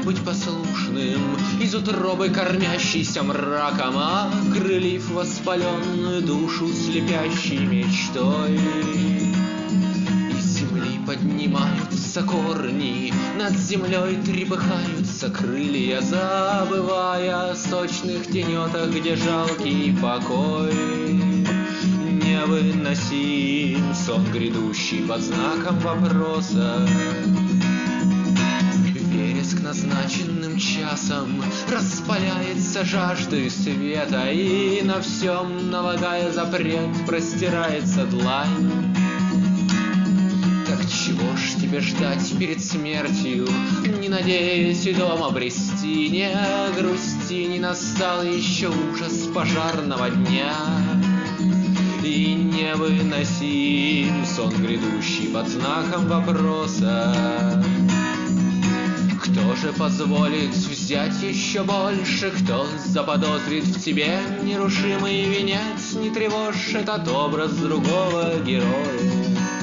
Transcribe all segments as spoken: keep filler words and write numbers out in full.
быть послушным, из утробы кормящейся мраком, окрылив воспаленную душу слепящей мечтой. Из земли поднимаются корни, над землей трепыхаются крылья, забывая о сочных тенетах, где жалкий покой. Невыносим сон грядущий под знаком вопроса. Вереск назначенным часом распаляется жаждой света, и на всем, налагая запрет, простирается длань. Так чего ж тебе ждать перед смертью, не надеясь и дом обрести? Не грусти, не настал еще ужас пожарного дня. И невыносим сон грядущий под знаком вопроса. Кто же позволит взять еще больше? Кто заподозрит в тебе нерушимый венец? Не тревожь этот образ другого героя.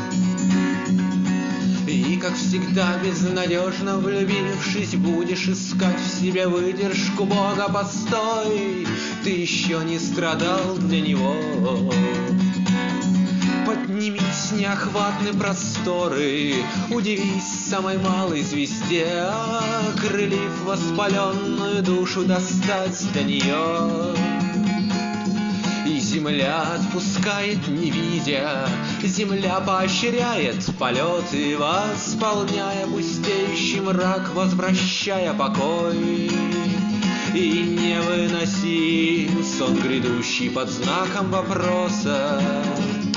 И, как всегда, безнадежно влюбившись, будешь искать в себе выдержку Бога. Постой, ты еще не страдал для Него. Поднимись, неохватны просторы, удивись самой малой звезде, окрылив воспаленную душу, достать до нее. И земля отпускает, не видя, земля поощряет полеты, восполняя пустеющий мрак, возвращая покой. И невыносим сон грядущий под знаком вопроса.